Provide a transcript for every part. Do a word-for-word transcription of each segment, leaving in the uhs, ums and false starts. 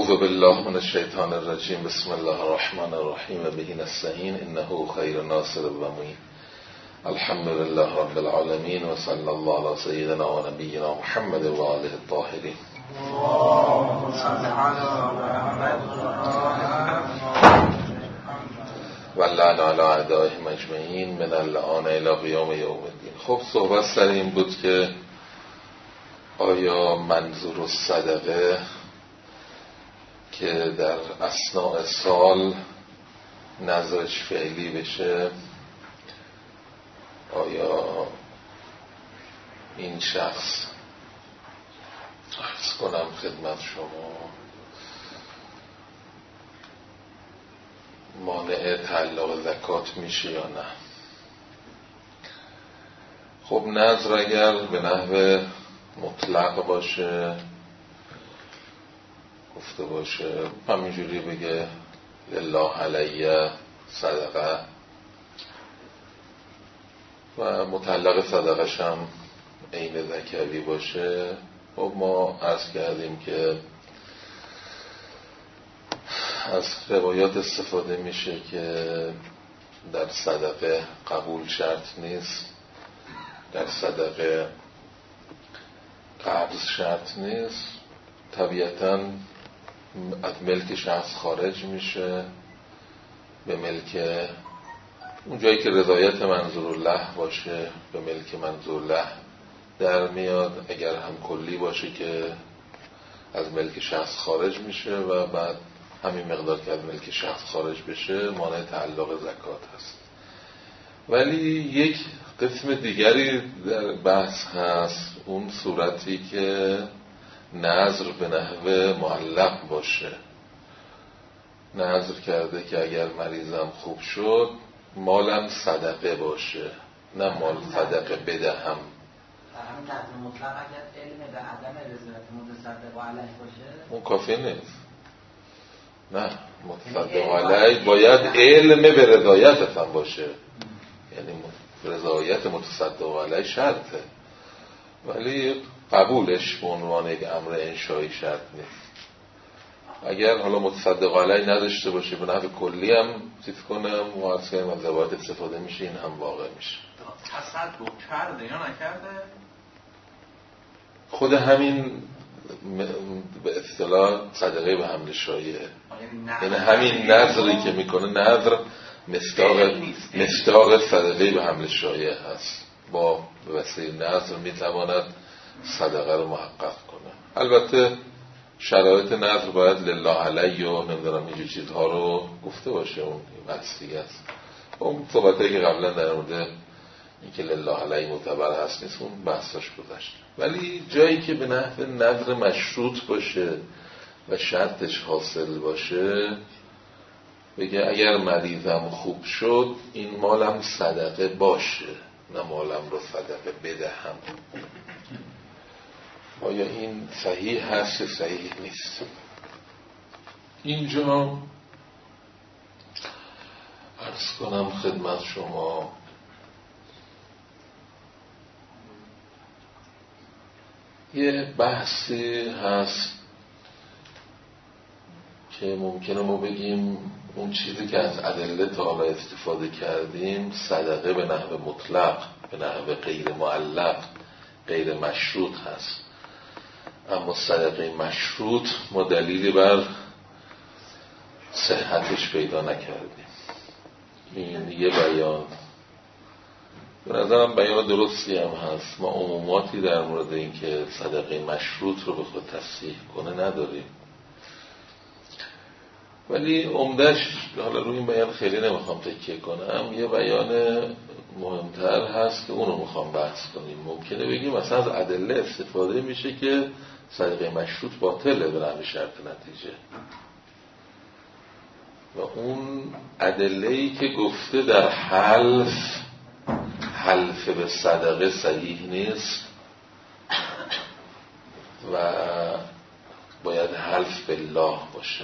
اعوذ بالله من الشیطان الرجیم. بسم الله الرحمن الرحیم. به نستعین انه خیر ناصر و معین. الحمد لله رب العالمین و صلی الله علی سیدنا و نبینا محمد و آله الطاهرین. و لعن علی اعدائهم اجمعین من اللعان الی قیام یوم الدین. خب صحبت سر این بود که آیا منظور الصدقه که در اثناء سال نظرش فعلی بشه، آیا این شخص عرض کنم خدمت شما مانع تعلق زکات میشه یا نه؟ خب نظر اگر به نحو مطلق باشه، گفته باشه همینجوری بگه لله علیه صدقه و متعلق صدقش هم عین زکوی باشه، خب ما عرض کردیم که از روایات استفاده میشه که در صدقه قبول شرط نیست، در صدقه قبض شرط نیست، طبیعتاً از ملک شخص خارج میشه به ملک اون جایی که رضایت منظور الله باشه، به ملک منظور الله در میاد. اگر هم کلی باشه که از ملک شخص خارج میشه و بعد همین مقدار که از ملک شخص خارج بشه مانع تعلق زکات هست. ولی یک قسم دیگری در بحث هست، اون صورتی که نذر به نحو معلق باشه. نذر کرده که اگر مریضم خوب شد مالم صدقه باشه، نه مال صدقه بدهم. در همین نذر مطلق اگر علم به عدم رضایت متصدق علیه باشه اون کافی نیست. نه، متصدق علیه باید علم به رضایت هم باشه، یعنی رضایت متصدق علیه شرطه، ولی قبولش به عنوان یک امر انشایی شرط نیست. اگر حالا متصدق علیه نداشته باشه به نحو کلی هم چیز کنه معاصر از روایت استفاده میشه، این هم واقع میشه. تصدق کرده یا نکرده؟ خود همین به اصطلاح صدقه به حمل شایعه، یعنی همین نظری که میکنه نظر مصداق مصداق صدقه به حمل شایعه هست. با وسیله نظر میتواند صدقه رو محقق کنه. البته شرایط نظر باید لله علیه و نمیدونم اینجور چیزها رو گفته باشه، اون مقصدی است. اون صحبتایی که قبلا در مورد اینکه لله علیه معتبر هست نیست اون بحثاش گذشت. ولی جایی که به نحو نظر مشروط باشه و شرطش حاصل باشه، بگه اگر مریضم خوب شد این مالم صدقه باشه، نه مالم رو صدقه بدهم. آیا این صحیح هست یا صحیح نیست؟ اینجا عرض کنم خدمت شما یه بحثی هست که ممکنه ما بگیم اون چیزی که از ادله تا حالا استفاده کردیم صدقه به نحو مطلق، به نحو غیر معلق، غیر مشروط هست، اما صدقه مشروط ما دلیلی بر صحتش پیدا نکردیم. این یه بیان به نظرم بیان درستی هم هست. ما عموماتی در مورد این که صدقه مشروط رو به خود تصحیح کنه نداریم، ولی عمدش حالا روی این بیان خیلی نمیخوام تکیه کنم. یه بیان مهمتر هست که اونو میخوام بحث کنیم. ممکنه بگیم مثلا از ادله استفاده میشه که صدقه مشروط باطله به نحو شرط نتیجه، و اون ادله‌ای که گفته در حلف حلف به صدقه صحیح نیست و باید حلف بالله باشه.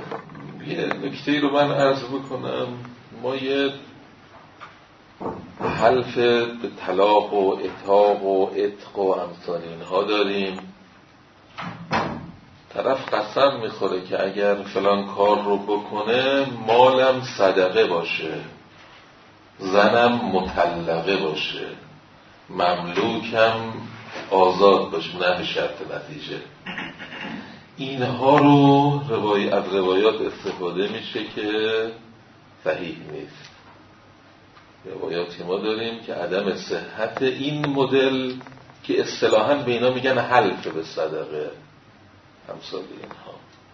یه نکته‌ای رو من عرض بکنم. ما یه حلف به طلاق و عتاق و عتق و امثال اینها داریم. طرف قسم میخوره که اگر فلان کار رو بکنه مالم صدقه باشه، زنم مطلقه باشه، مملوکم آزاد باشه، نه به شرط نتیجه. اینها رو روای از روایات استفاده میشه که صحیح نیست. روایاتی ما داریم که عدم صحت این مدل که اصطلاحاً به اینا میگن حلف به صدقه، امثال اینها.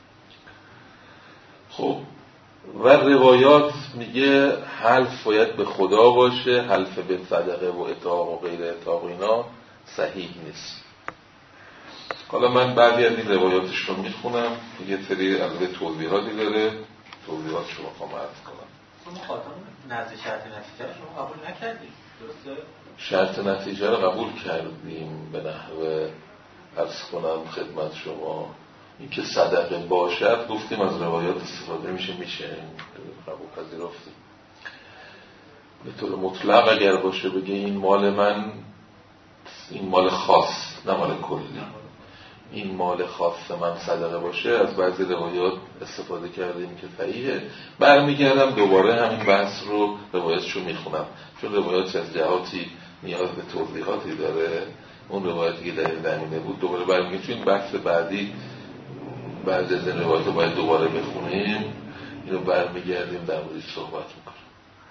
خب و روایات میگه حلف باید به خدا باشه، حلف به صدقه و عتاق و غیر عتاق اینا صحیح نیست. حالا من بعضی از این روایاتش رو میخونم، یه سری از توضیحاتی داره، توضیحات شما خواهم عرض کنم. شما خاطر نزد شرط نتیجه رو شما قبول نکردید، درسته؟ شرط نتیجه رو قبول کردیم به نحوه عرض کنم خدمت شما. این که صدقه باشد گفتیم از روایات استفاده میشه میشه قبول پذیرفتیم. به طور مطلق اگر باشه بگه این مال من، این مال خاص نه مال کلی، این مال خاص من صدقه باشه، از بعضی روایات استفاده کردیم که صحیحه. برمیگردم دوباره همین بحث رو روایتشو میخونم، چون روایات از جهاتی نیاز به توضیحاتی داره. اون روایتی که در این زمینه بود دوباره برمیگردیم، چون این بحث بعدی بعد از این روایت رو باید دوباره بخونیم. اینو برمیگردیم در موردش صحبت میکنم.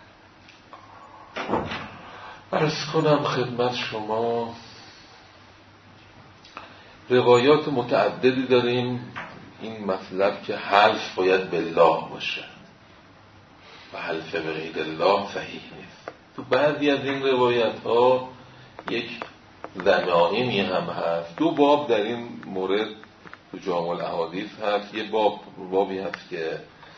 عرض کنم خدمت شما روایات متعددی داریم این مطلب که حلف باید بالله باشه و حلف به غیر الله صحیح نیست. تو بعضی از این روایت ها یک ضمائمی هم هست. دو باب در این مورد تو جامع الاحادیث هست. یه باب بابی هست که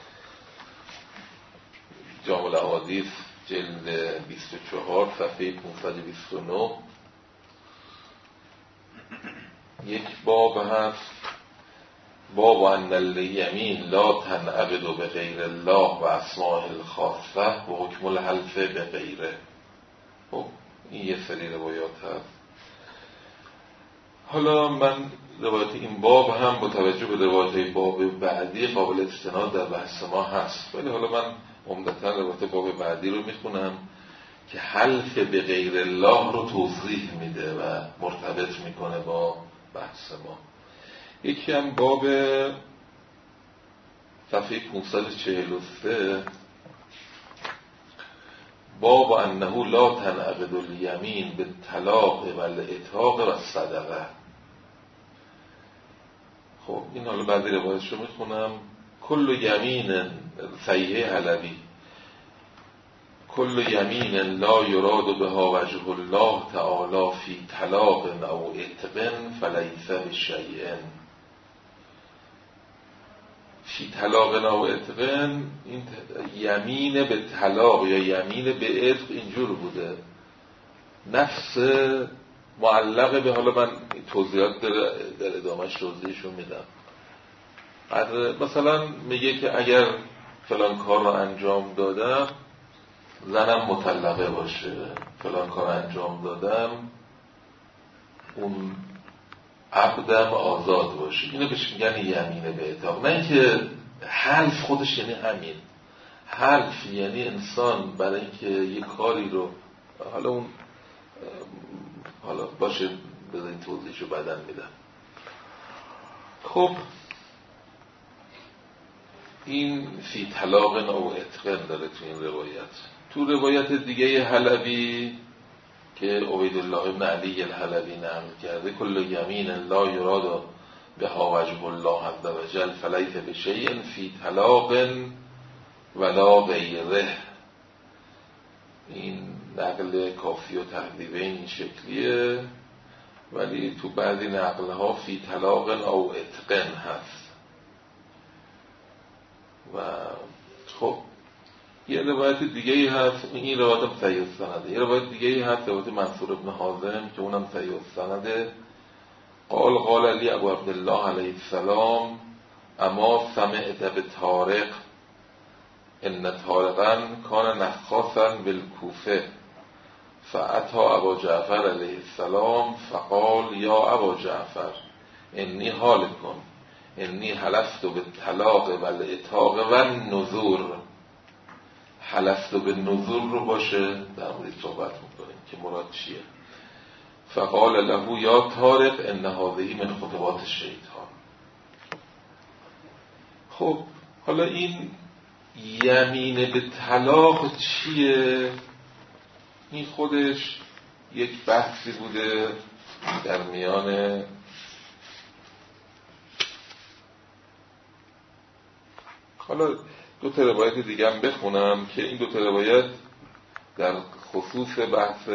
جامع الاحادیث جلد بیست و چهار صفحه پانصد و بیست و نه، یک باب هست باب ان الیمین لا تنعقد به غیر الله و اسماء الخاصه و حکم الحلف به غیره. خب این یه سری روایات هست. حالا من روایت این باب هم با توجه به روایت باب بعدی قابل استناد در بحث ما هست، ولی حالا من عمدتاً روایت باب بعدی رو میخونم که حلف به غیر الله رو توضیح میده و مرتبط میکنه با بحث ما. یکی هم باب صفحه پانصد و چهل و سه، باب انه لا تنعقد الیمین به طلاق و العتاق و صدقه. خب این حالا بعدی روایتش رو میخونم. کل یمین صحیح حلبی کل یمین لا یراد بها وجه الله تعالی فی طلاق او عتق فلیس بشیء. فی طلاق او عتق، این یمین به طلاق یا یمین به عتق اینجور بوده، نفس معلق به، حالا من توضیحات در ادامهش توضیحشو میدم. مثلا میگه که اگر فلان کار رو انجام دادم زنم مطلقه باشه، فلان کار انجام دادم اون عبدم آزاد باشه. اینو بهش میگن یمینه به عتاق. نه اینکه حلف خودش یعنی همین. حلف یعنی انسان برای اینکه یه کاری رو، حالا اون حالا باشه بذارین توضیحشو بعداً میدم. خب این فی طلاق او عتق داره تو این روایت. تو روایت دیگه حلبی که عبیدالله ابن علی الحلبی نقل کرده، کل یمین لا یراد بها وجه الله عز وجل فلیس بشیء فی طلاق ولا غیره. این نقل کافی و تقریبا این شکلیه، ولی تو بعضی نقلها فی طلاق او عتق هست. و خب یه روایت دیگه ای هست، این روایت هم صحیح السنده. یه روایت دیگه ای هست روایت منصور ابن حازم که اونم صحیح السنده. قال قال علی ابو عبدالله علیه السلام اما سمعت به طارق ان طارقا کان نخاصا بالکوفه فاتا ابا جعفر علیه السلام فقال یا ابا جعفر انی حالکم انی حلفت بالطلاق و العتاق و النذور. حلفت بالنذور رو باشه در مورد صحبت میکنیم که مراد چیه. فقال له یا طارق ان هذه من خطوات الشیطان. خب حالا این یمین به طلاق چیه؟ این خودش یک بحثی بوده در میان حالا دو تا روایت دیگه هم بخونم که این دو تا روایت در خصوص بحث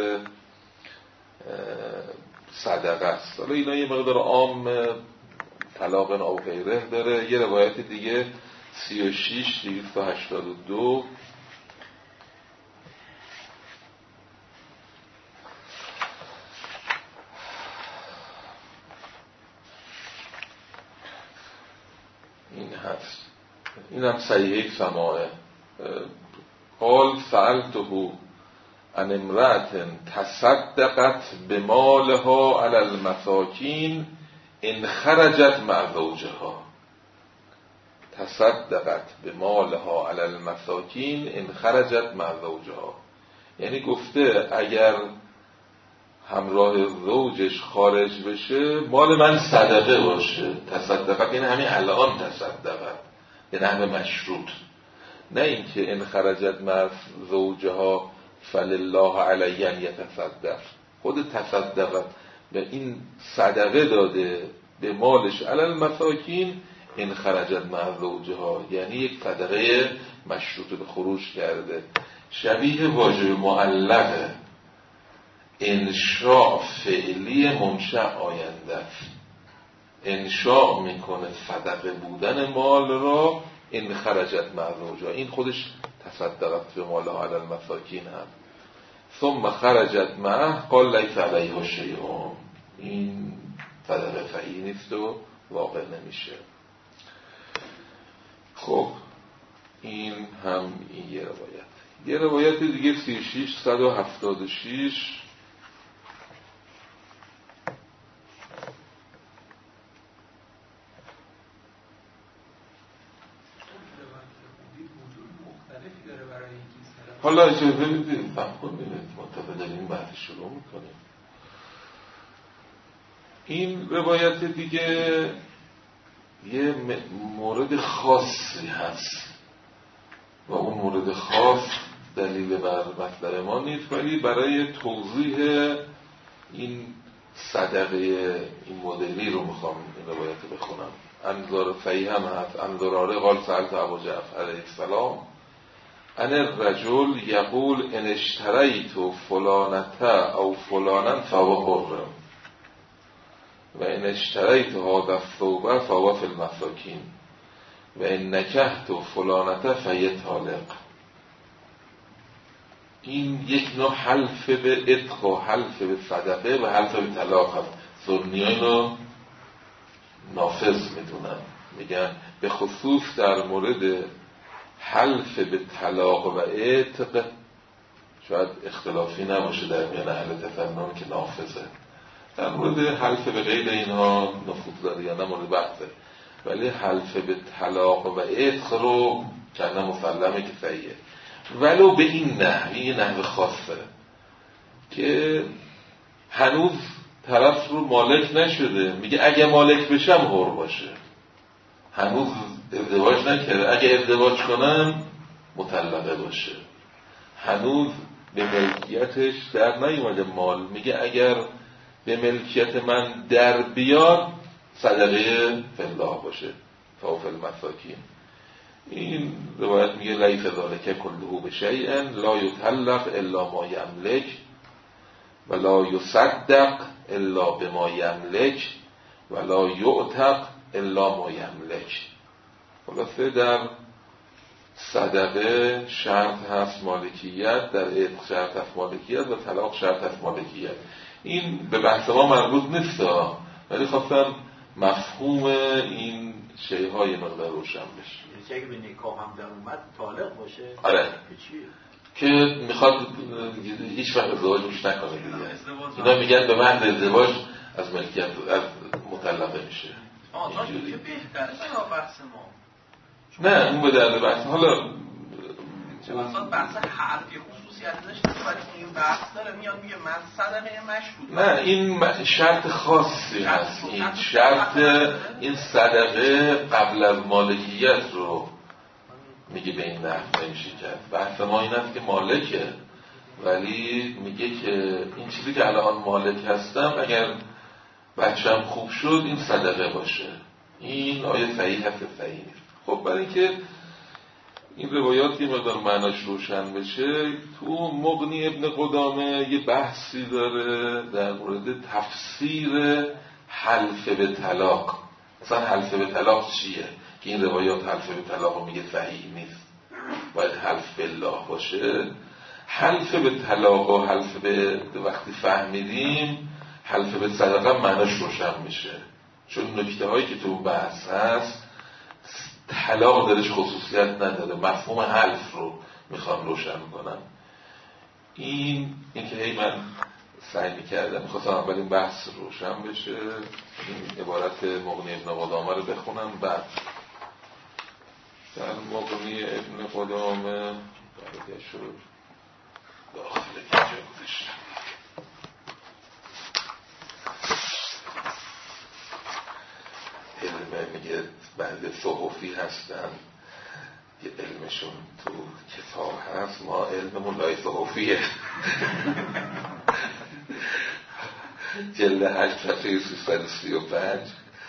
صدقه است. حالا اینا یه مقدار عام طلاق او غیره داره. یه روایت دیگه سی و شش دویست و هشتاد و دو این هست. این هم صحیحه سماعه. قال سألته عن امرأة تصدقت بمالها على المساکین ان خرجت مع زوجها. تصدقت بمالها على المساکین ان خرجت مع زوجها، یعنی گفته اگر همراه زوجش خارج بشه مال من صدقه باشه. تصدقت یعنی همین الان تصدقت، یعنی همه مشروط، نه اینکه ان خرجت مع زوجها فلله علی ان یتصدق. خود تصدقت به این صدقه داده به مالش علی المساکین ان خرجت مع زوجها، یعنی یک صدقه مشروط به خروج کرده. شبیه واژه معلقه، انشاء فعلی منشأ آینده است. انشاء میکنه صدقه بودن مال را ان خرجت مع زوجها. این خودش تصدقت به مالها علی المساکین هم. ثم خرجت معه قال لیس علیها شیء. این صدقه صحیح نیست و واقع نمیشه. خب این هم این یه روایت. یه روایت دیگه سی و شش صد و هفتاد و شش حالا اجازه بدید فهم کنید منطقه داریم بحث شروع میکنیم. این روایت دیگه یه مورد خاصی هست و اون مورد خاص دلیل بر مطلب ما نیست، ولی برای توضیح این صدقه این مدلی رو میخوام این روایت بخونم. انظار صحیح هم هست. انظاراره قال سألت ابا جعفر علیه السلام ان الرجل یقول ان اشتریت فلانته او فلانا فهو حر و ان اشتریت هذا الثوب فهو فی المساکین و ان نکحت فلانته فهی طالق. این یک نوع حلف به عتق و حلف به صدقه و حلف به طلاق هست. سنیان رو نافذ میدونن، میگن به خصوص در مورد حلف به طلاق و عتق شاید اختلافی نباشه در میان اهل تفنن که نافذه. در مورد حلف به غیر اینها نفوذ داره یا نه مورد بحثه، ولی حلف به طلاق و عتق رو چند مسلمه که صحیحه، ولو به این نحوی، یه نحو خاصه که هنوز طرف رو مالک نشده، میگه اگه مالک بشم حر باشه، هنوز ازدواج نکرده، اگه ازدواج کنم مطلقه باشه، هنوز به ملکیتش در نیومده مال، میگه اگر به ملکیت من در بیاد صدقه فلاح باشه فوق المساکین. این روایت میگه لیس ذالک کله بشیء لا یطلق الا ما یملک و لا یصدق الا بما یملک و لا یعتق الا ما یملک. خلاصه در صدقه شرط هست مالکیت، در عتق شرط هست مالکیت و طلاق شرط هست مالکیت. این به بحث ما مربوط نیست، ولی خواستم مفهوم این شیءهای مقدار روشن بشه. یعنی اگه به نکاح هم در اومد طالق باشه؟ آره. که میخواد هیچ وقت ازدواج روش نکنه دیگه. اینا میگن به محض ازدواج از ملکیت از مطلقه میشه. آه که بهتره تا بحث ما. نه اون به درد بحث. حالا مثلا بحث حرفی خصوصیت داشته ولی این بحث داره میاد میگه من صدقه مشروط. نه این شرط خاصی هست. این شرط این صدقه قبل از مالکیت رو میگه به این نحو نمیشه کرد. بحث ما این است که مالکه ولی میگه که این چیزی که الان مالک هستم اگر بچه‌م خوب شد این صدقه باشه. این آیه صحیح هست صحیح نیست. خب برای اینکه این روایات یه مقدار معناش روشن بشه تو مغنی ابن قدامه یه بحثی داره در مورد تفسیر حلف به طلاق. مثلا حلف به طلاق چیه؟ که این روایات حلف به طلاق رو میگه صحیح نیست باید حلف بالله باشه. حلف به طلاق و حلف به وقتی فهمیدیم حلف به صدقه معناش روشن میشه چون نکته هایی که تو بحث هست طلاق درش خصوصیت نداره مفهوم حلف رو میخوام روشن کنم. این این که هی من سعی میکردم میخواستم اولین بحث روشن بشه این عبارت مغنی ابن قدامه رو بخونم بعد در مغنی ابن قدامه برای شروع داخل اینجا گذاشتم. علم میگه بعد صحفی هستن یه علمشون تو کتاب هست ما علممون لای صحفیه. جلد هشت صفحه سیصد و سی و پنج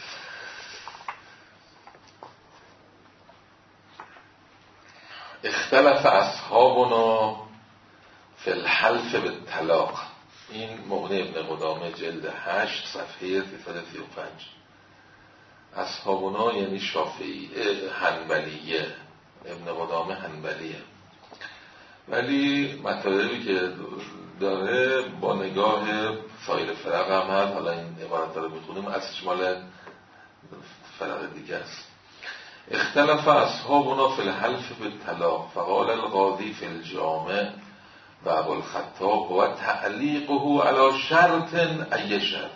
اختلف اصحابنا فی الحلف بالطلاق. این مغنی ابن قدامه جلد هشت صفحه سیصد و سی و پنج. اصحابنا یعنی شافعی حنبلیه، ابن قدامه حنبلیه ولی مطالبی که داره با نگاه سایر فرق هم هست. حالا این عبارت داره بخونیم اصلش مال فرق دیگه است. اختلف اصحابنا فی الحلف بالطلاق فقال القاضی فی الجامع و ابو الخطاب و تعلیقه علی شرط ای شرط.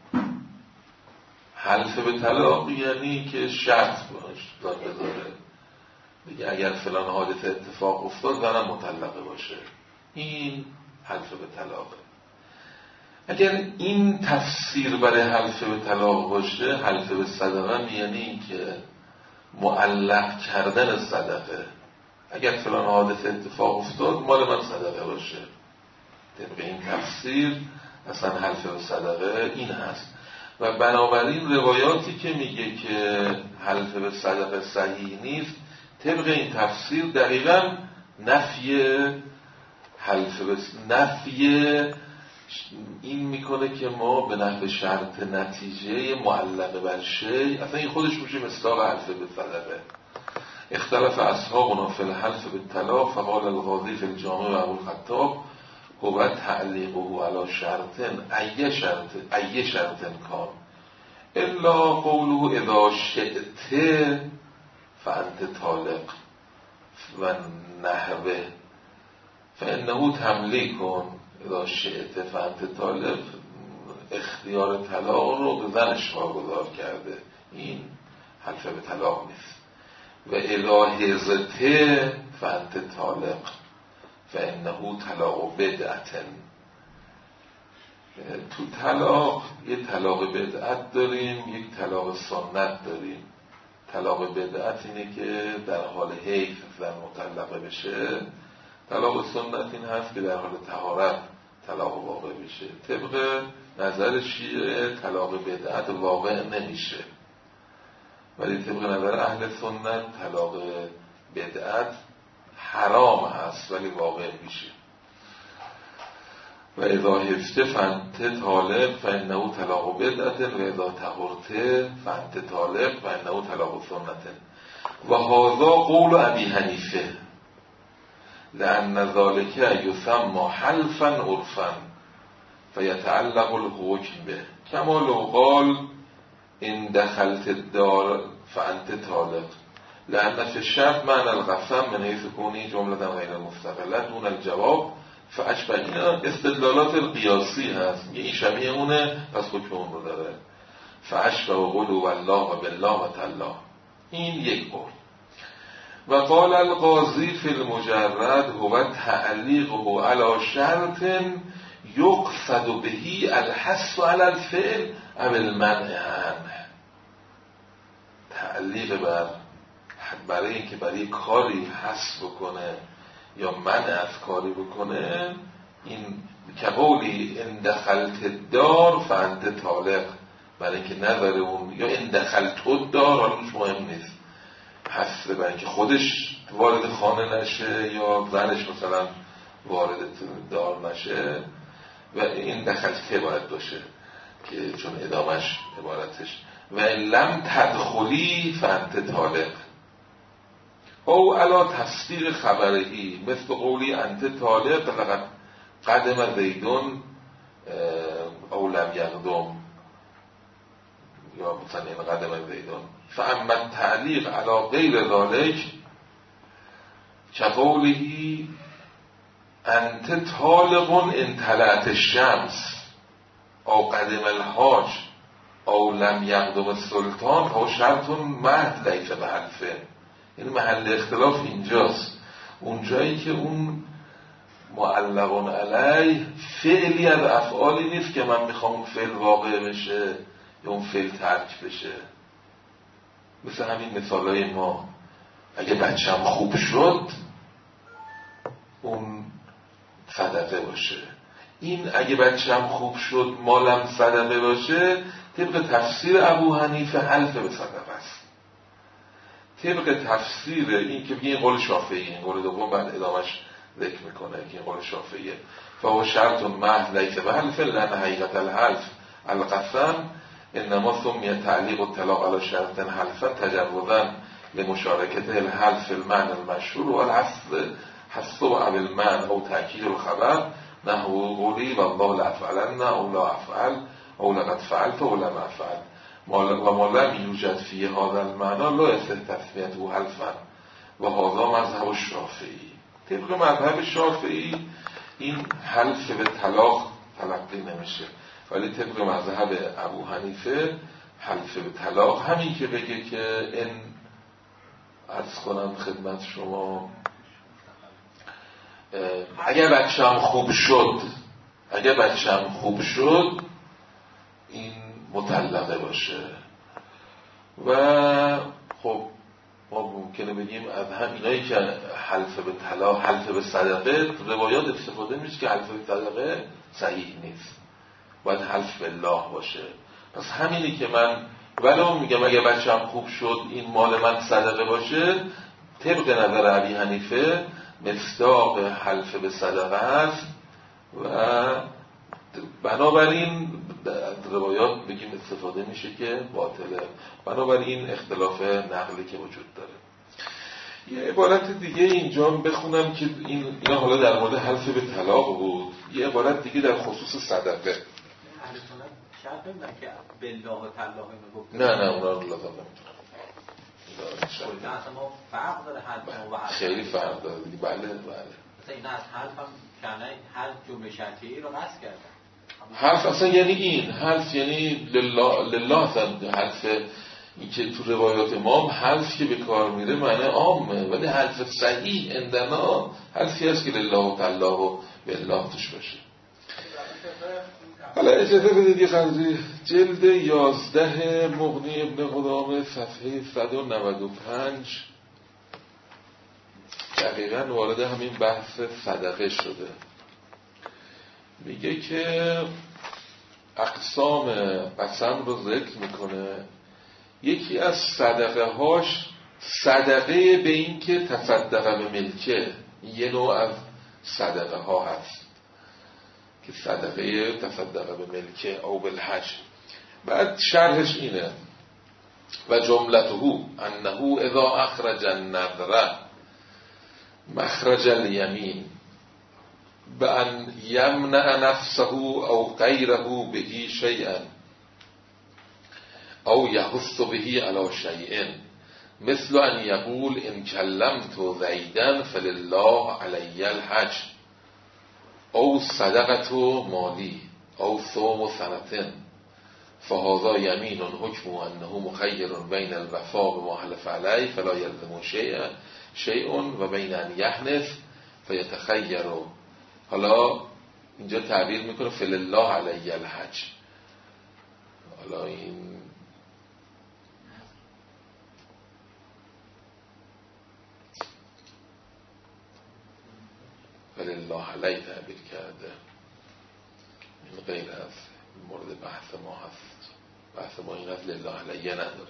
حلف به طلاق یعنی که شرط باش بذاره دیگه اگر فلان حادثه اتفاق افتاد زنم مطلقه باشه. این حلف به طلاقه. اگر این تفسیر برای حلف به طلاق باشه حلف به صدقه یعنی که معلق کردن صدقه اگر فلان حادثه اتفاق افتاد مال من صدقه باشه. طبق این تفسیر اصلا حلف به صدقه این هست و بنابراین روایاتی که میگه که حلف به صدقه صحیح نیست طبق این تفسیر دقیقاً نفی حلف به نفی این میکنه که ما به نحو شرط نتیجه معلقه بر شی اصلا این خودش میشه مصداق حلف به صدقه. اختلف اصحابنا فی الحلف بالطلاق فقال القاضی فی الجامع و ابو الخطاب هو تعلیقه علی شرط ای شرط ای شرط کان الا قوله اذا شئت فانت طالق و نحوه فانه تملیک اذا شئت فانت طالق اختیار طلاق رو به زنش واگذار کرده. این حلف به طلاق نیست. و اذا حزت فانت طالق فانه طلاق بدعت. تو طلاق یه طلاق بدعت داریم یک طلاق سنت داریم. طلاق بدعت اینه که در حال حیض زن مطلقه بشه. طلاق سنت این هست که در حال طهارت طلاق واقع بشه. طبق نظر شیعه طلاق بدعت واقع نمیشه ولی طبق نظر اهل سنت طلاق بدعت حرام هست ولی واقع میشه. و اذا حفظت فانت طالق فانه طلاق بدعت و اذا طهرت فانت طالق فانه طلاق سنت. و هذا قول ابی حنیفه لان ذلك یسمى حلفا عرفا فیتعلق الحکم به کما لو قال ان دخلت الدار فانت طالق لأن في الشرط معنى القسم من حيث كونه جملة غیر مستقلة دون الجواب فاشبه. این استدلالات القیاسی هست، این شبیه اونه پس حکم اون رو داره. فاشبه و قلو والله و بالله و تالله. این یک بار. و قال القاضی فی المجرد هو تعلیقه علی شرط یقصد بهی الحث علی الفعل او المنع عنه. تعلیق بر برای اینکه برای کاری حث بکنه یا منع از کاری بکنه، این که قولی ان دخلت دار فانت طالق، برای اینکه نظر اون، یا ان دخلت الدار حالش مهم نیست، حث برای اینکه خودش وارد خانه نشه یا زنش مثلا وارد دار نشه و این دخلته باید باشه که چون ادامش عبارتش و لم تدخلی فانت طالق او علا تصدیق خبرهی مثل قولی انت طالق لقد قدم زیدون او لم یقدم، یا مثلا این قدم زیدون. فاما تعلیق علا غیر ذالک كقوله انت طالق ان طلعت الشمس او قدم الحاج او لم یقدم السلطان او شرط محض لیس بحلفه. یعنی محل اختلاف اینجاست، اون جایی که اون معلقون علیه فعلی از افعالی نیست که من میخوام اون فعل واقع بشه یا اون فعل ترک بشه. مثل همین مثالای ما، اگه بچم خوب شد اون صدقه باشه. این اگه بچم خوب شد مالم صدقه باشه طبق تفسیر ابو حنیفه حلف به صدقه است. طبق تفسیر این که بگه این قول شافعی، این قول دوم بعد ادامش ذکر میکنه که این قول شافعیه. فهو شرط محض لیس بحلف لأن حقیقت الحلف القسم انما سمی تعلیق الطلاق علی شرط حلفا تجوزا لمشارکت الحلف المعنى المشهور و الحصل حصل او المعنى او تأکید الخبر نحو قولی والله لأفعلن او لا افعل او لقد فعلت او لم افعل و ما لم یوجد فی هذا المعنى لا یصح تسمیته حلفا و هذا مذهب الشافعی. طبق مذهب شافعی این حلف به طلاق تلقی نمیشه، ولی طبق مذهب ابو حنیفه حلف به طلاق همین که بگه که این عرض کنم خدمت شما اگر بچه‌م خوب شد اگر بچه‌م خوب شد این مطلقه باشه. و خب ما ممکنه بگیم از همینایی که حلف به طلاق حلف به صدقه روایات استفاده میشه که حلف به صدقه صحیح نیست، باید حلف بالله باشه. پس همینی که من ولو میگم اگه بچه‌م خوب شد این مال من صدقه باشه، طبق نظر ابی حنیفه مصداق حلف به صدقه است و بنابراین روایات بگیم استفاده میشه که باطله. بنابراین اختلاف نقلی که وجود داره. یه عبارت دیگه اینجا بخونم که این اینا حالا در مورد حلف به طلاق بود. یه عبارت دیگه در خصوص صدقه. نه نه اونا رو لازم نمیتونم. خیلی فرق داره دیگه. بله بله. این از حلف هم کنه هر جمله شرطی رو بس کرده. حلف اصلا یعنی این حلف یعنی لله لله اصلا حلف این که تو روایات ما حلف که به کار میره معنی عامه، ولی حلف صحیح اندنا حلفی هست که لله و تعالی و بالله توش باشه. حالا اجازه بدید یه خرزی جلد یازده مغنی ابن قدامه صفحه صد و نود و پنج دقیقاً وارد همین بحث صدقه شده. میگه که اقسام قسم رو ذکر میکنه. یکی از صدقه هاش صدقه به این که تصدقه به ملکه، یه نوع از صدقه ها هست که صدقه تصدقه به ملکه او بالحج. بعد شرحش اینه و جملته انه اذا اخرج النذر مخرج الیمین بأن یمنع نفسه او غیره به شیئا او یحث به علی شیء مثل ان یقول ان کلمت زیدن فلله علی الحج او صدقت مالی او صوم سنتن فهذا یمین حکم انه مخیر بین الوفاء بما حلف علیه فلا یلزم شیء شیء و بین ان یحنث فیتخیر. حالا اینجا تعبیر میکنه فلله علی الحج. حالا این فلله علی تعبیر کرده، این غیر از مورد بحث ما هست. بحث ما این از لله علیه نداره.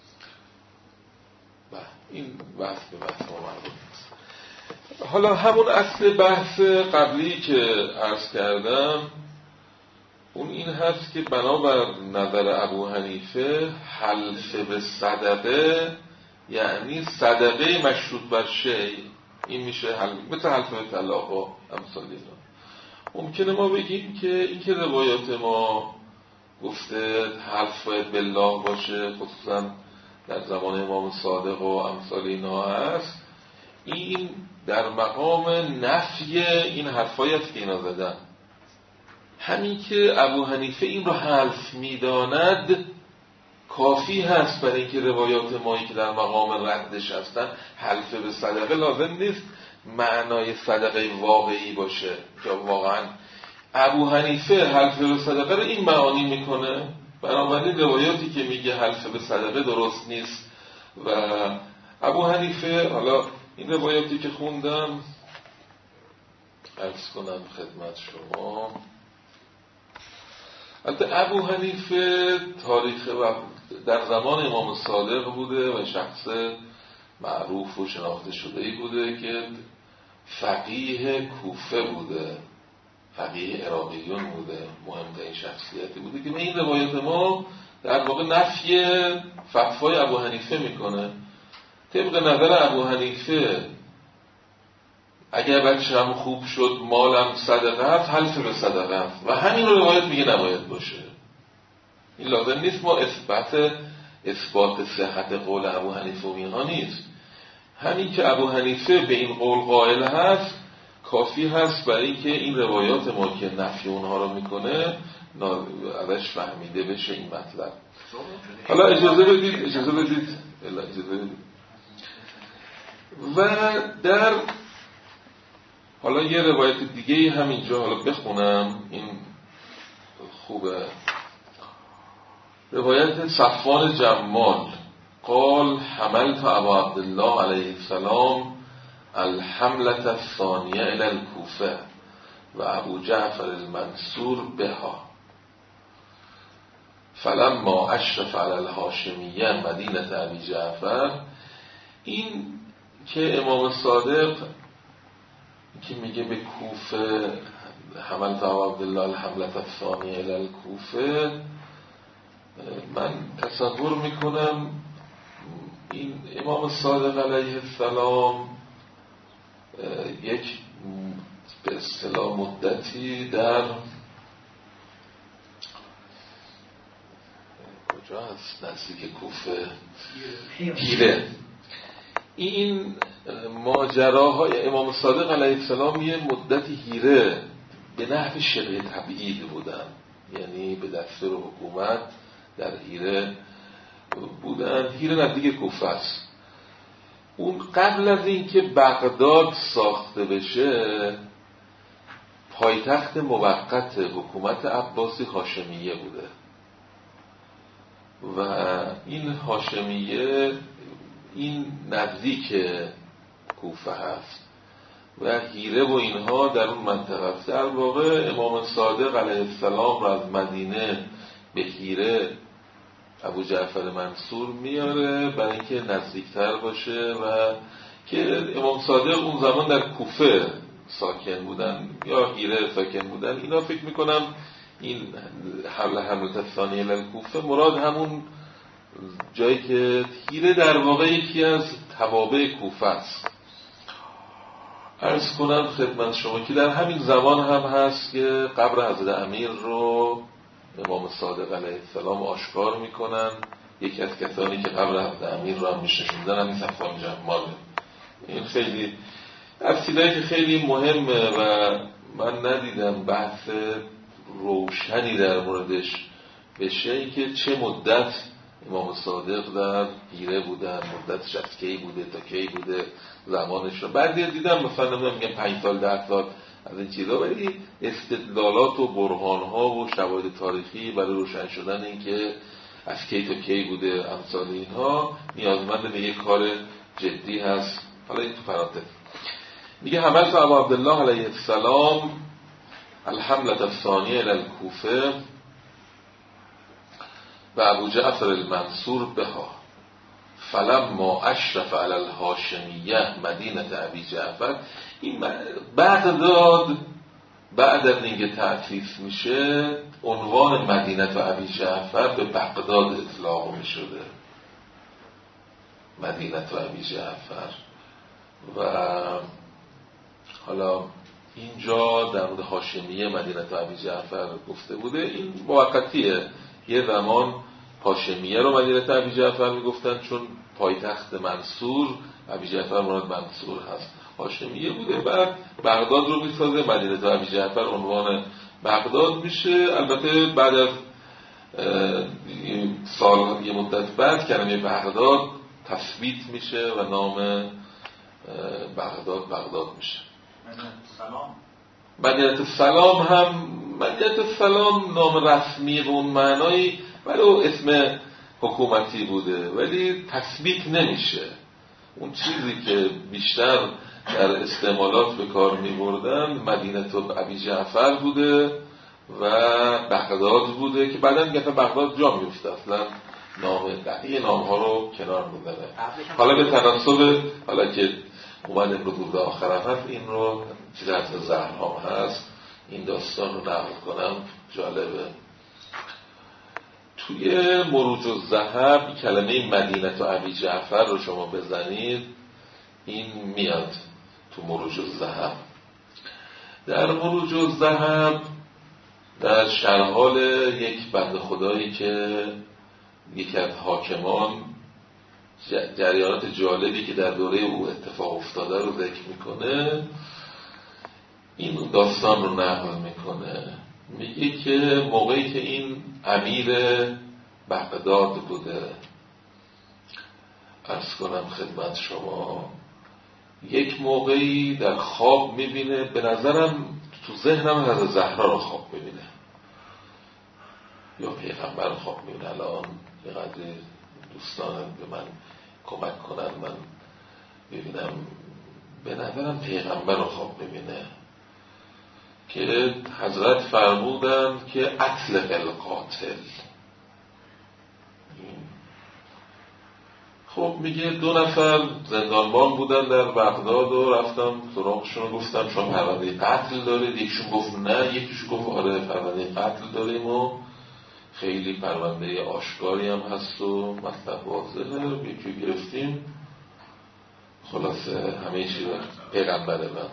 این بحث به بحث ما مربوط نیست. حالا همون اصل بحث قبلی که عرض کردم اون این هست که بنابر نظر ابو حنیفه حلف به صدقه یعنی صدقه مشروط بر شیء، این میشه حلف مثل حلف به طلاق و امثال اینا. ممکنه ما بگیم که این که روایات ما گفته حلف باید بالله باشه خصوصا در زمان امام صادق و امثال اینا هست، این در مقام نفی این حرفایی است که اینا زدن. همین که ابو حنیفه این رو حلف میداند کافی هست برای اینکه روایات مایی که در مقام ردش هستن حلف به صدقه لازم نیست معنای صدقه واقعی باشه که واقعا ابو حنیفه حلف به صدقه رو این معانی میکنه. بنابراین روایاتی که میگه حلف به صدقه درست نیست و ابو حنیفه، حالا این روایاتی که خوندم عرض کنم خدمت شما، البته ابو حنیفه تاریخ و در زمان امام صادق بوده و شخص معروف و شناخته شده‌ای بوده که فقیه کوفه بوده، فقیه عراقیون بوده، مهمترین شخصیتی بوده که به این روایت ما در واقع نفی فتوای ابو حنیفه میکنه. طبق نظر ابو حنیفه اگر بچه‌م خوب شد مالم صدقه است، حلف به صدقه است و همین رو روایت میگه نباید باشه. این لازم نیست ما اثبات اثبات صحت قول ابو حنیفه و اینها نیست. همین که ابو حنیفه به این قول قائل هست کافی هست برای اینکه این روایات ما که نفی اونها رو میکنه ازش فهمیده بشه این مطلب. حالا اجازه بدید اجازه بدید اجازه بدید و در حالا یه روایت دیگه همینجا حالا بخونم، این خوبه. روایت صفوان جمال قال حملت ابا عبدالله علیه السلام الحملة الثانیه الى الكوفه و ابو جعفر المنصور بها فلما اشرف علی الهاشمیه مدینه ابی جعفر. این که امام صادق که میگه به کوفه حملت ابا عبدالله الحملة الثانیه الی الكوفه، من تصور میکنم این امام صادق علیه السلام یک به اصطلاح مدتی در کجا هست نزدیک کوفه هیره، این ماجراهای امام صادق علیه السلام یه مدتی هیره به نحو شبه تبعید بودن، یعنی به دستور حکومت در هیره بودن. هیره نزدیک کوفه است. اون قبل از اینکه بغداد ساخته بشه پایتخت موقت حکومت عباسی هاشمیه بوده و این هاشمیه این نزدیک کوفه هست و هیره و اینها در اون منطقه است. در واقع امام صادق علیه السلام را از مدینه به هیره ابو جعفر منصور میاره برای اینکه نزدیکتر باشه و که امام صادق اون زمان در کوفه ساکن بودن یا هیره ساکن بودن. اینا فکر میکنم این حمله حمله ثانیه للکوفه مراد همون جایی که هیره در واقع یکی از توابع کوفه است. عرض کنم خدمت شما که در همین زمان هم هست که قبر حضرت امیر رو امام صادق علیه السلام آشکار میکنن یکی از کسانی که قبل از امیر را میشنیدن همین صفوان جماله. این خیلی از چیزایی که خیلی مهمه و من ندیدم بحث روشنی در موردش بشه، این که چه مدت امام صادق در هیره بودن، مدتش از کی بوده تا کی بوده، زمانش رو بعدی دیدم مثلا نمیدونم میگن پنج سال ده سال از این چیزا، ولی استدلالات و برهان‌ها و شواهد تاریخی برای روشن شدن این که از کی تا کی بوده امثال اینها نیازمند به یک کار جدی هست. حالا این تو پرانتز میگه حملت ابا عبدالله علیه السلام الحملة الثانیه الی الکوفه و ابو جعفر المنصور بها فلما اشرف علی الهاشمیه مدینه ابی جعفر. این بغداد بعد از اینکه تأسیس میشه عنوان مدینه ابی جعفر به بغداد اطلاق میشده، مدینه ابی جعفر. و حالا اینجا در مورد هاشمیه مدینه ابی جعفر گفته بوده، این موقتیه. یه زمان هاشمیه رو مدینه ابی جعفر میگفتن چون پایتخت منصور ابی جعفر مراد منصور هست، هاشمیه بوده. بعد بغداد رو میسازه، مدینه ابی جعفر عنوان بغداد میشه. البته بعد از سال یه مدت بعد کلمه بغداد تثبیت میشه و نام بغداد بغداد میشه. مدینه السلام هم مدینه السلام نام رسمی به اون معنایی ولی اسم حکومتی بوده، ولی تثبیت نمیشه. اون چیزی که بیشتر در استعمالات به کار میبردن مدینه ابی جعفر بوده و بغداد بوده که بعدا میگه بغداد جا میفته، اصلا نام بقیه نام ها رو کنار میذاره. حالا به تناسب حالا که اومد امروز آخر هست این رو چیز از زهرام هست این داستان رو نقل کنم، جالبه. توی مروج الذهب کلمه مدینه ابی جعفر رو شما بزنید این میاد تو مروج الذهب. در مروج الذهب در شرحال یک بنده خدایی که یکی از حاکمان جریانات جالبی که در دوره او اتفاق افتاده رو ذکر میکنه، این داستان رو نقل میکنه. میگه که موقعی که این امیر بغداد بوده، عرض کنم خدمت شما، یک موقعی در خواب میبینه، به نظرم تو ذهنم حضرت زهرا رو خواب میبینه یا پیغمبر رو خواب میبینه. الان یه قدری دوستان به من کمک کنن من ببینم، به نظرم پیغمبر رو خواب میبینه که حضرت فرمودن که اطلق القاتل. خب میگه دو نفر زندانبان بودن در بغداد و رفتم سراغشون رو گفتم شما پرونده قتل دارید؟ یکیشون گفت نه، یکیشون گفت آره پرونده قتل داریم و خیلی پرونده آشکاری هم هست و مطلب واضحه. یکی گرفتیم، خلاصه همه چیز پیغمبره. من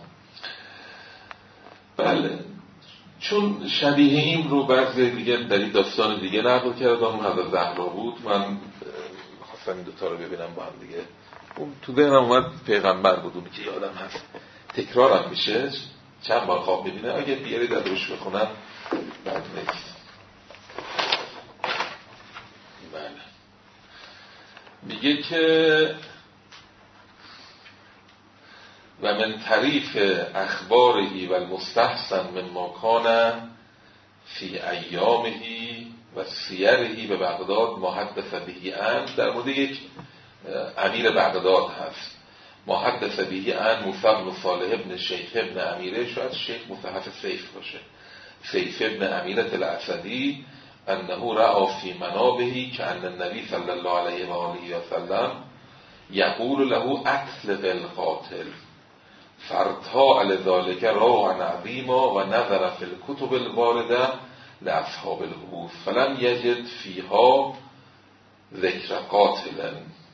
بله، چون شبیه این رو بعضی دیگه در این داستان دیگه نقل کردم، حضرت زهرا بود. من خواستم این دوتا رو ببینم با هم دیگه. اون تو ذهنم اومد پیغمبر بود، اون که یادم هست تکرارم میشه، چند بار خواب میبینه. اگه بیاری در روش بخونم بعد نیست. بله، میگه که و من طریف اخبارهی و المستحسن من مکان فی ایامهی و سیرهی به بغداد محدث بهی ان. در مورد یک امیر بغداد هست، محدث بهی ان موسی بن صالح ابن شیخ ابن امیره، شاید شیخ مصحف سیف باشه، سیف ابن امیره الاسدی، انه رأى فی منابهی که ان النبی صلی الله علیه و آله و سلم یقول له اطلق القاتل فرطاء لذلك راعا عظیما و نظر فی الکتب الوارده لاصحاب الحبوب فلم یجد فیها ذکر قاتلا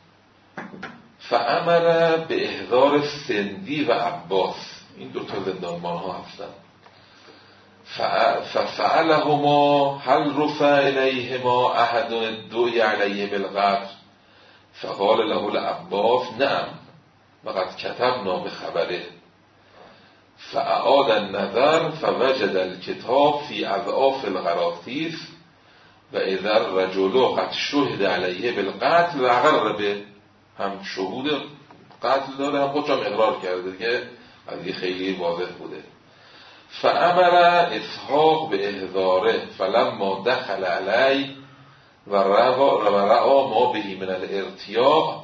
فامر به احضار سندی و عباس. این دو تا زندانبان ها هستن. ففعلهما هل رفع الیهما احد الدعی علیه بالقتل فقال له العباس نعم وقد كتبنا بخبره فاعاد النظر فوجد الكتاب في اضعاف القراطیس و اذا الرجل قد شهد علیه بالقتل و اقر به، هم شهود قتل داره هم خودش هم اقرار کرده که قضیه خیلی واضح بوده. فامر اسحاق به احضاره فلما دخل علی و رعا ما بهی من الارتیاع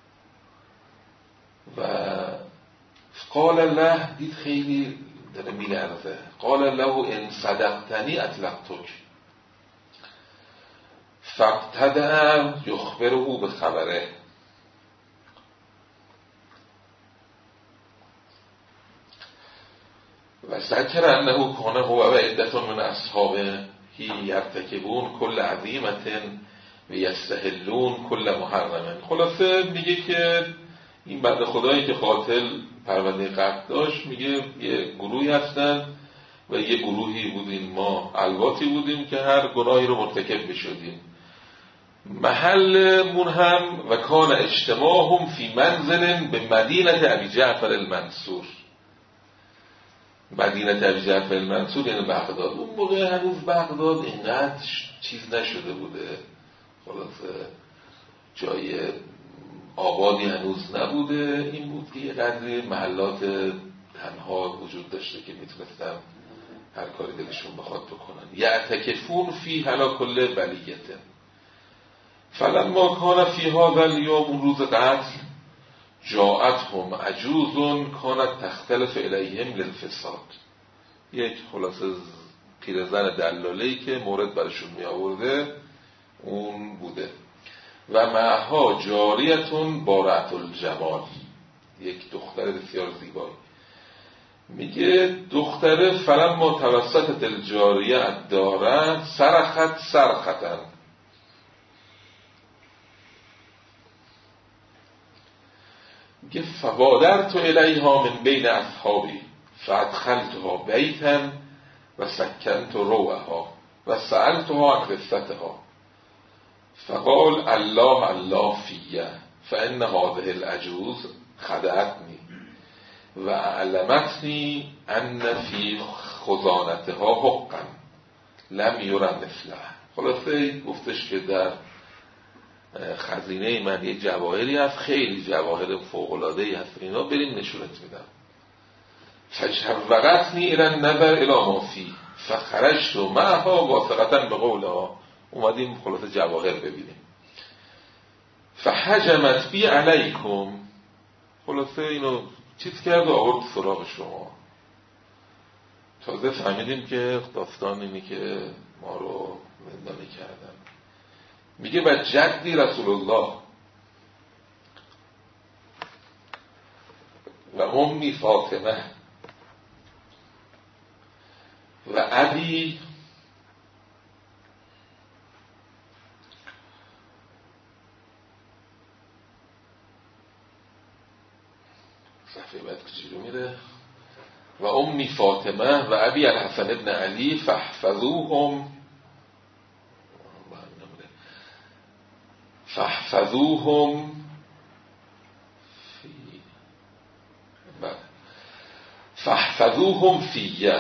و قال له، دید خیلی داره میلرزه، قال له ان صدقتنی اطلقتک فابتدأ یخبره به خبره. و ذکر انه کانه هو و عدت من اصحابه یرتکبون کل عظیمت و یستحلون کل محرم. خلاصه میگه که این بنده خدایی که قاتل پرونده قتل داشت، میگه یه گروهی هستن و یه گروهی بودیم ما الواتی بودیم که هر گناهی رو مرتکب میشدیم. محل من هم و کان اجتماعهم فی منزل به مدینه ابی جعفر المنصور. مدینه ابی جعفر المنصور یعنی بغداد. اون موقع هنوز بغداد اینقدر چیز نشده بوده، خلاصه جای آبادی هنوز نبوده. این بود که یه قدری محلات تنها وجود داشته که میتونستن هر کاری دلشون بخواد بکنن. یعتکفون فی علی کل بلیته. فلما کان فی هذا الیوم، روز قتل، جاءتهم عجوز کانت تختلف الیهم للفساد. یک خلاصه پیرزن دلاله‌ای که مورد برشون می آورده اون بوده. و معها جاریتون بارعت الجمال، یک دختر بسیار زیبایی. میگه دختره فلما توسطت الجاریه الداره سرخت سرختن. میگه فبادرت الیها من بین اصحابی فادخلتها بیتا و سکنت روعها و سألتها عن قصتها فقال الله الله فیه فان هذه العجوز خدعتنی و اعلمتنی ان فی خزانتها حقا لم یرى مثله. خلاصه گفتش که در خزینه من یه جواهری هست، خیلی جواهر فوق‌العاده‌ای هست، اینا بریم نشونت میدم. فشوقتنی الى النظر الی ما فی فخرجت معها واثقة بقولها. اومدیم خلاصه جواهر ببینیم. فحجمت بی علیکم، خلاصه اینو چیز کرد و آورد سراغ شما. تازه فهمیدیم که داستان اینی که ما رو زندانی کردن. میگه و جدی رسول الله و امی فاطمه و ابی صفحه بعد کجی رو میره و امی فاطمه و ابی الحسن ابن علی فاحفظوهم فاحفظوهم فی فاحفظوهم فیه.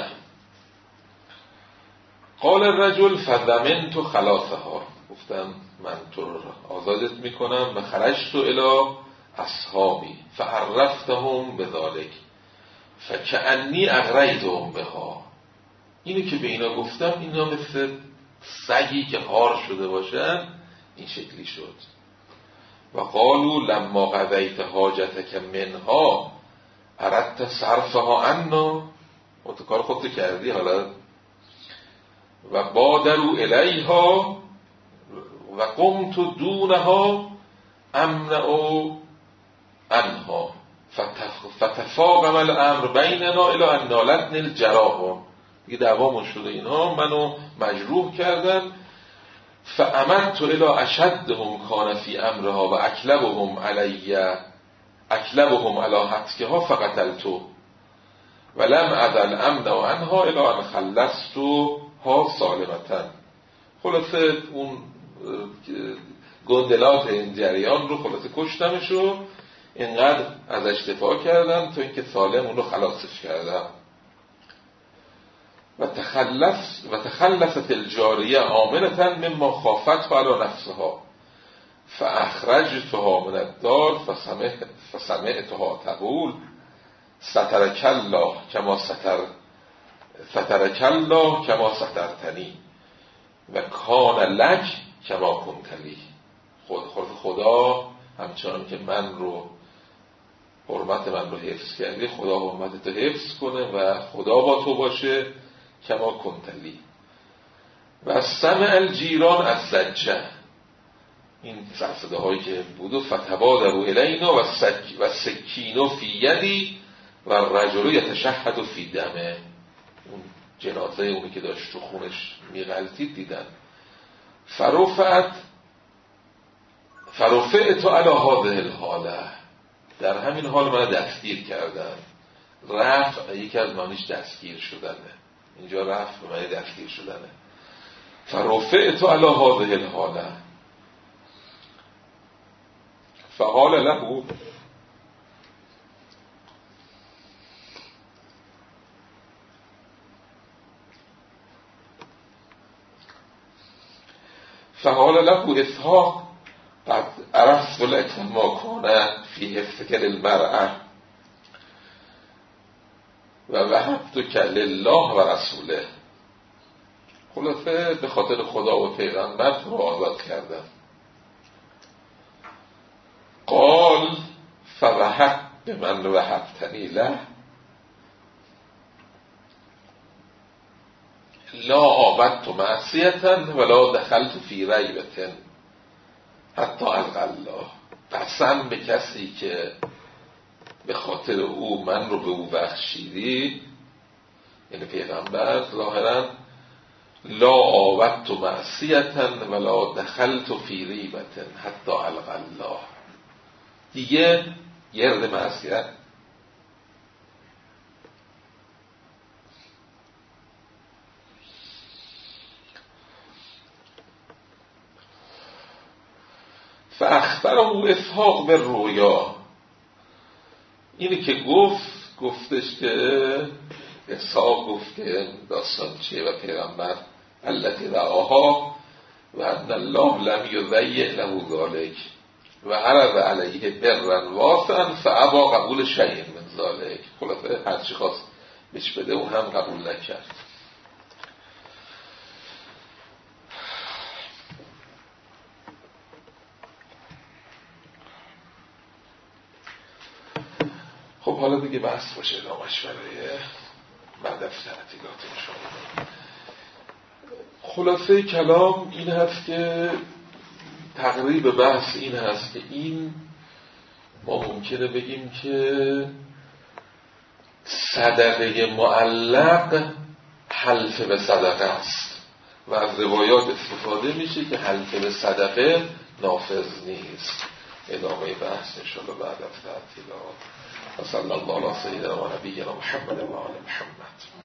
قال الرجل فضمنت خلاصها، گفتم من تو رو آزادت میکنم و خرجت الی اصحابی فعرفتهم بذلک فکأنی اغریتهم بها. اینو که به اینا گفتم اینا مثل سگی که هار شده باشن این شکلی شد. و قالوا لما قضیت حاجتک منها اردت صرفها عنا، و تو کار خودت کردی حالا. و بادروا الیها و قمت دونها امنعوا عنها فتفاقم الامر بیننا الی ان نالتنی الجراح. دیگه دعوامون شده، اینها منو مجروح کردن. فامدت الی اشدهم کان فی امرها و اکلبهم علی اکلبهم علی حتکها فقتلتو ولم ازل امن و انها الی ان خلصت ها سالمتن. خلاصه اون گندلات این جریان رو خلاصه کشتمش و اینقدر ازش دفاع کردم تا اینکه سالم اون رو خلاصش کردم. و تخلص و تخلصت الجاریه آمنة مما خافت علی نفسها فاخرجتها من الدار فسمعتها تقول سترک الله کما ستر سترک الله کما سترتنی و کان لک کما کنت لی. خود خود خدا همچنان که من رو حرمت من رو حفظ کردی، خدا حرمت تو حفظ کنه و خدا با تو باشه کما کنت لی. و سمع الجیران از زجه، این صده هایی که بود و فتبادروا الینا و سک و سکینو فی یدی و رجل یتشهد فی دمه. اون جنازه اونی که داشت تو خونش میغلطید دیدن. فرفعت فرفعت علی هذه الحاله، در همین حال من دستگیر کردن. رفع یکی از معنیش دستگیر شدنه، اینجا رفع به معنی دستگیر شدنه. فرفعت علی هذه الحاله فقال له فقال له اسحاق قد عرفت لك ما كان في حفظك للمرأة و وهبتك لله و رسوله. خلاصه به خاطر خدا و پیغمبر تو رو آزاد کردم. قال فوهب به من وهبتنی له لا عابدت معصیتا ولا دخلت فی ریبة حتی القی الله. قسم به کسی که به خاطر او من رو به او بخشیدی، یعنی پیغمبر ظاهرا، لا عابدت معصیتا ولا دخلت فی ریبة حتی القی الله، دیگه گرد معصیت فاخبره اسحاق به رویا. اینی که گفت گفتش که اسحاق گفت که داستان چیه و پیغمبر التي رآها و ان الله لم یضیع له ذلک و عرض علیه برا واسعا فابا قبول شیء من ذلک. خلاصه هر چی خواست بهش بده اون هم قبول نکرد. خب حالا دیگه بحث باشه دامش برای بعد از تعطیلات انشاءالله. خلاصه کلام این هست که تقریب بحث این هست که این ما ممکنه بگیم که صدقه معلق حلف به صدقه است و از روایات استفاده میشه که حلف به صدقه نافذ نیست. ادامه بحث انشاءالله بعد از تعطیلات. و صلی الله علی سیدنا و نبینا محمد و آل محمد.